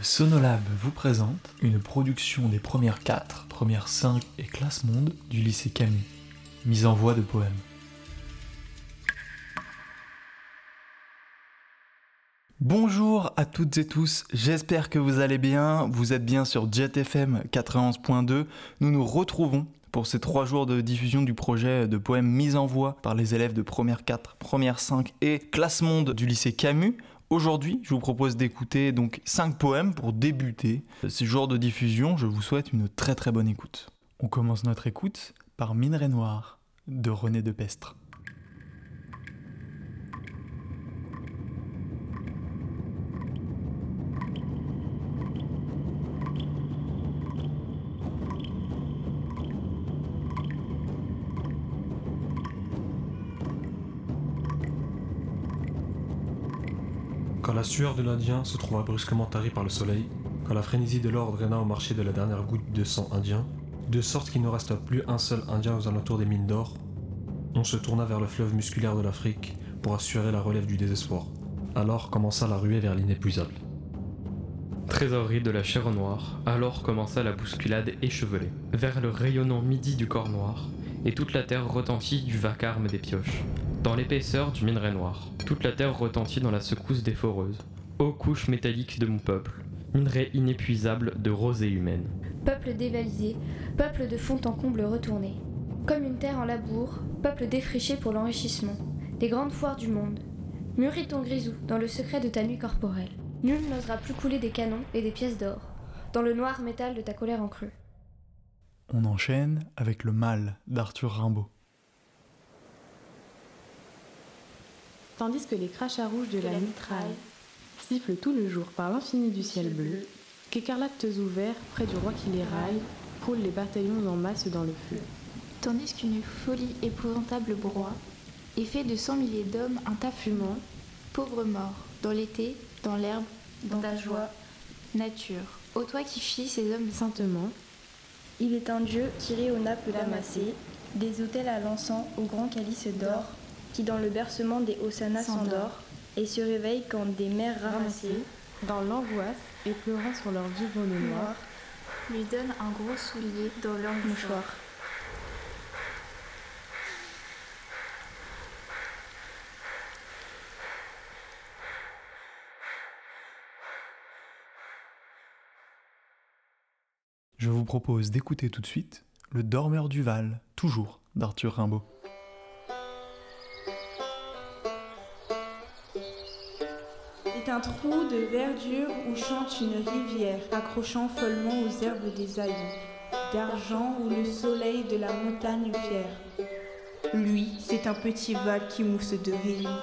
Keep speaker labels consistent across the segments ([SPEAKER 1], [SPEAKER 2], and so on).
[SPEAKER 1] Sonolab vous présente une production des premières 4, premières 5 et classe monde du lycée Camus, mise en voix de poèmes. Bonjour à toutes et tous, j'espère que vous allez bien, vous êtes bien sur Jet FM 91.2, nous nous retrouvons pour ces 3 jours de diffusion du projet de poèmes mis en voix par les élèves de première 4, première 5 et classe monde du lycée Camus. Aujourd'hui, je vous propose d'écouter donc 5 poèmes pour débuter ces jours de diffusion. Je vous souhaite une très très bonne écoute. On commence notre écoute par Minerai Noir de René Depestre.
[SPEAKER 2] Quand la sueur de l'Indien se trouva brusquement tarie par le soleil, quand la frénésie de l'or draina au marché de la dernière goutte de sang indien, de sorte qu'il ne resta plus un seul Indien aux alentours des mines d'or, on se tourna vers le fleuve musculaire de l'Afrique pour assurer la relève du désespoir. Alors commença la ruée vers l'inépuisable.
[SPEAKER 3] Trésorerie de la chair noire, alors commença la bousculade échevelée, vers le rayonnant midi du corps noir, et toute la terre retentit du vacarme des pioches. Dans l'épaisseur du minerai noir, toute la terre retentit dans la secousse des foreuses. Ô couche métallique de mon peuple, minerai inépuisable de rosée humaine.
[SPEAKER 4] Peuple dévalisé, peuple de fond en comble retourné. Comme une terre en labour, peuple défriché pour l'enrichissement. Des grandes foires du monde. Mûris ton grisou dans le secret de ta nuit corporelle. Nul n'osera plus couler des canons et des pièces d'or, dans le noir métal de ta colère en creux.
[SPEAKER 1] On enchaîne avec Le Mal d'Arthur Rimbaud.
[SPEAKER 5] Tandis que les crachats rouges de la mitraille sifflent tout le jour par l'infini du ciel bleu, qu'écarlates ouverts près du roi qui les raille, roulent les bataillons en masse dans le feu.
[SPEAKER 6] Tandis qu'une folie épouvantable broie et fait de 100 milliers d'hommes un tas fumant, pauvres morts, dans l'été, dans l'herbe, dans ta joie, nature, ô toi qui fis ces hommes saintement.
[SPEAKER 7] Il est un dieu tiré aux nappes damassées, des autels à l'encens au grand calice d'or, qui dans le bercement des hosannas s'endort et se réveille quand des mers ramassées,
[SPEAKER 5] dans l'angoisse et pleurant sur leur vieux bonnet noir,
[SPEAKER 6] lui donne un gros soulier dans leur mouchoir.
[SPEAKER 1] Je vous propose d'écouter tout de suite Le Dormeur du Val, toujours d'Arthur Rimbaud.
[SPEAKER 8] C'est un trou de verdure où chante une rivière, accrochant follement aux herbes des haillons, d'argent où le soleil de la montagne fière. Lui, c'est un petit val qui mousse de rayons.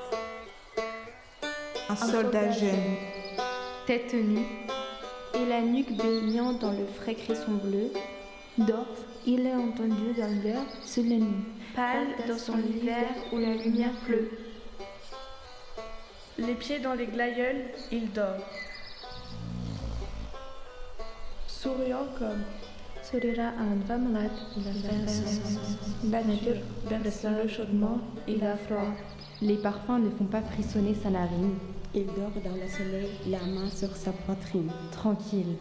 [SPEAKER 8] Un soldat jeune,
[SPEAKER 7] Tête nue, et la nuque baignant dans le frais cresson bleu, dort, il est entendu dans l'air sous les nues, pâle dans son hiver où la lumière pleut. Les pieds dans les glaïeuls, il dort. Souriant comme
[SPEAKER 4] Sourira un va malade, il a
[SPEAKER 7] la nature berce chaudement, il a froid.
[SPEAKER 5] les parfums ne font pas frissonner sa narine,
[SPEAKER 9] il dort dans le soleil, la main sur sa poitrine.
[SPEAKER 5] tranquille.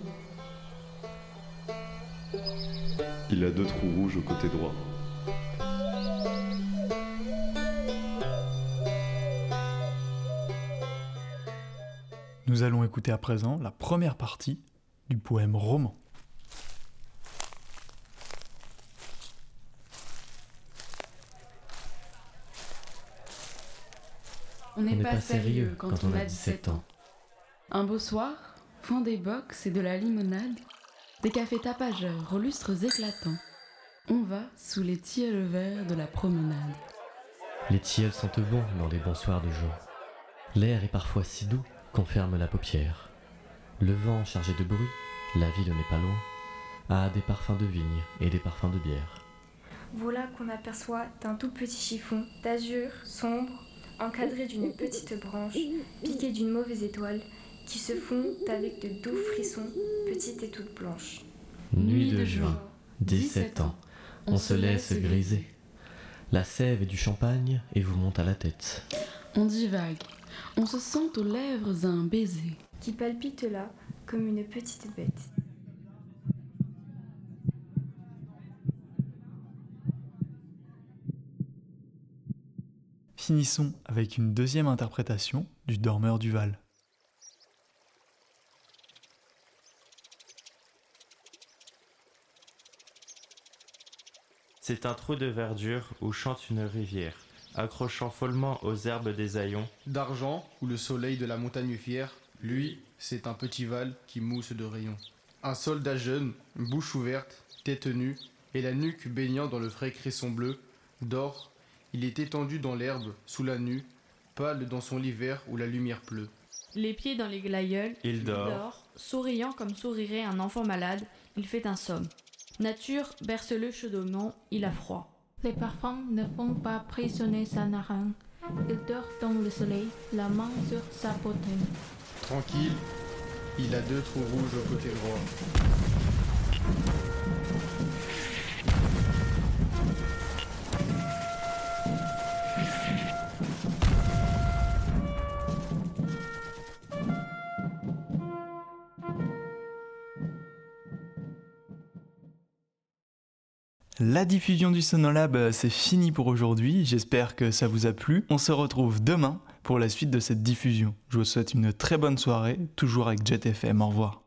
[SPEAKER 10] Il a 2 trous rouges au côté droit.
[SPEAKER 1] Nous allons écouter à présent la première partie du poème Roman.
[SPEAKER 11] On n'est pas sérieux quand on a 17 ans. Un beau soir, fond des box et de la limonade, des cafés tapageurs aux lustres éclatants. On va sous les tilleuls verts de la promenade.
[SPEAKER 12] Les tilleuls sentent bon dans les bons soirs de jour. L'air est parfois si doux qu'on ferme la paupière. Le vent chargé de bruit, la ville n'est pas loin, a des parfums de vigne et des parfums de bière.
[SPEAKER 4] Voilà qu'on aperçoit d'un tout petit chiffon d'azur sombre, encadré d'une petite branche, piquée d'une mauvaise étoile, qui se fond avec de doux frissons, petite et toute blanche.
[SPEAKER 12] Nuit de juin, 17 ans, on se laisse griser. La sève et du champagne et vous monte à la tête.
[SPEAKER 11] On divague, on se sent aux lèvres un baiser.
[SPEAKER 4] Qui palpite là, comme une petite bête.
[SPEAKER 1] Finissons avec une deuxième interprétation du Dormeur du Val.
[SPEAKER 13] C'est un trou de verdure où chante une rivière, accrochant follement aux herbes des haillons.
[SPEAKER 14] D'argent, où le soleil de la montagne fière, lui, c'est un petit val qui mousse de rayons. Un soldat jeune, bouche ouverte, tête nue, et la nuque baignant dans le frais cresson bleu, dort, il est étendu dans l'herbe, sous la nue, pâle dans son lit vert où la lumière pleut.
[SPEAKER 15] Les pieds dans les glaïeuls,
[SPEAKER 13] Il dort.
[SPEAKER 15] Souriant comme sourirait un enfant malade, il fait un somme. Nature, berce-le chaudement, il a froid.
[SPEAKER 6] Les parfums ne font pas prisonner sa narine. Il dort dans le soleil, la main sur sa poitrine.
[SPEAKER 14] Tranquille, il a 2 trous rouges au côté droit.
[SPEAKER 1] La diffusion du Sonolab, c'est fini pour aujourd'hui, j'espère que ça vous a plu. On se retrouve demain pour la suite de cette diffusion. Je vous souhaite une très bonne soirée, toujours avec Jet FM, au revoir.